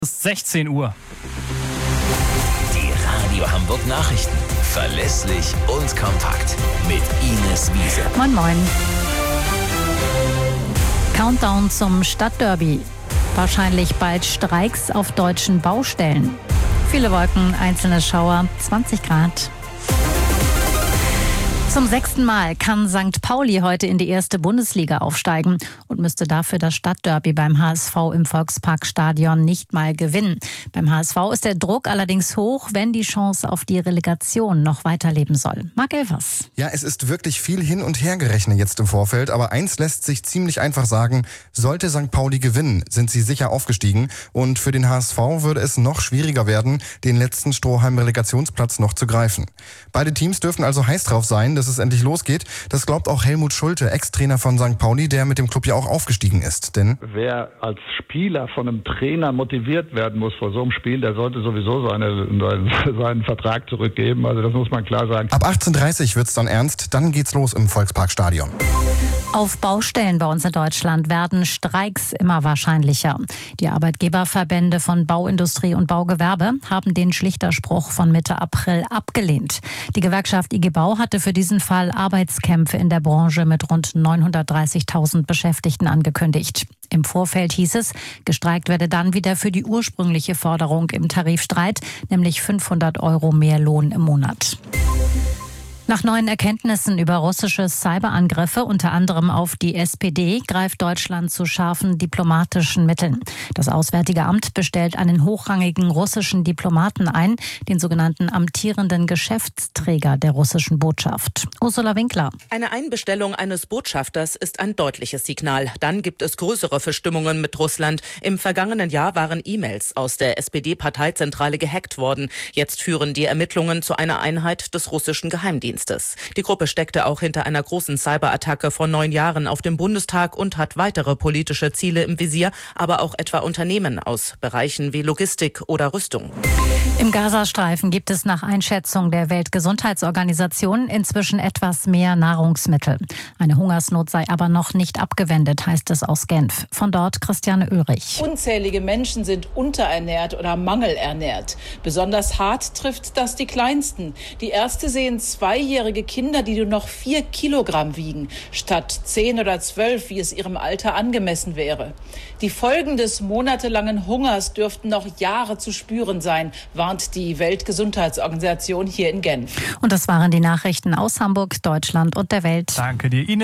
Es ist 16 Uhr. Die Radio Hamburg Nachrichten. Verlässlich und kompakt. Mit Ines Wiese. Moin Moin. Countdown zum Stadtderby. Wahrscheinlich bald Streiks auf deutschen Baustellen. Viele Wolken, einzelne Schauer, 20 Grad. Zum 6. Mal kann St. Pauli heute in die erste Bundesliga aufsteigen und müsste dafür das Stadtderby beim HSV im Volksparkstadion nicht mal gewinnen. Beim HSV ist der Druck allerdings hoch, wenn die Chance auf die Relegation noch weiterleben soll. Marc Elvers. Ja, es ist wirklich viel hin und her gerechnet jetzt im Vorfeld, aber eins lässt sich ziemlich einfach sagen: Sollte St. Pauli gewinnen, sind sie sicher aufgestiegen, und für den HSV würde es noch schwieriger werden, den letzten Strohhalm-Relegationsplatz noch zu greifen. Beide Teams dürfen also heiß drauf sein, dass es endlich losgeht. Das glaubt auch Helmut Schulte, Ex-Trainer von St. Pauli, der mit dem Club ja auch aufgestiegen ist. Denn wer als Spieler von einem Trainer motiviert werden muss vor so einem Spiel, der sollte sowieso seinen Vertrag zurückgeben. Also das muss man klar sagen. Ab 18:30 Uhr wird's dann ernst, dann geht's los im Volksparkstadion. Auf Baustellen bei uns in Deutschland werden Streiks immer wahrscheinlicher. Die Arbeitgeberverbände von Bauindustrie und Baugewerbe haben den Schlichterspruch von Mitte April abgelehnt. Die Gewerkschaft IG Bau hatte für diesen Fall Arbeitskämpfe in der Branche mit rund 930.000 Beschäftigten angekündigt. Im Vorfeld hieß es, gestreikt werde dann wieder für die ursprüngliche Forderung im Tarifstreit, nämlich 500 € mehr Lohn im Monat. Nach neuen Erkenntnissen über russische Cyberangriffe, unter anderem auf die SPD, greift Deutschland zu scharfen diplomatischen Mitteln. Das Auswärtige Amt bestellt einen hochrangigen russischen Diplomaten ein, den sogenannten amtierenden Geschäftsträger der russischen Botschaft. Ursula Winkler. Eine Einbestellung eines Botschafters ist ein deutliches Signal. Dann gibt es größere Verstimmungen mit Russland. Im vergangenen Jahr waren E-Mails aus der SPD-Parteizentrale gehackt worden. Jetzt führen die Ermittlungen zu einer Einheit des russischen Geheimdienstes. Die Gruppe steckte auch hinter einer großen Cyberattacke vor 9 Jahren auf dem Bundestag und hat weitere politische Ziele im Visier, aber auch etwa Unternehmen aus Bereichen wie Logistik oder Rüstung. Im Gazastreifen gibt es nach Einschätzung der Weltgesundheitsorganisation inzwischen etwas mehr Nahrungsmittel. Eine Hungersnot sei aber noch nicht abgewendet, heißt es aus Genf. Von dort Christiane Ulrich. Unzählige Menschen sind unterernährt oder mangelernährt. Besonders hart trifft das die Kleinsten. Die Ärzte sehen 2-jährige Kinder, die nur noch 4 Kilogramm wiegen, statt 10 oder 12, wie es ihrem Alter angemessen wäre. Die Folgen des monatelangen Hungers dürften noch Jahre zu spüren sein, warnt die Weltgesundheitsorganisation hier in Genf. Und das waren die Nachrichten aus Hamburg, Deutschland und der Welt. Danke dir, Ines.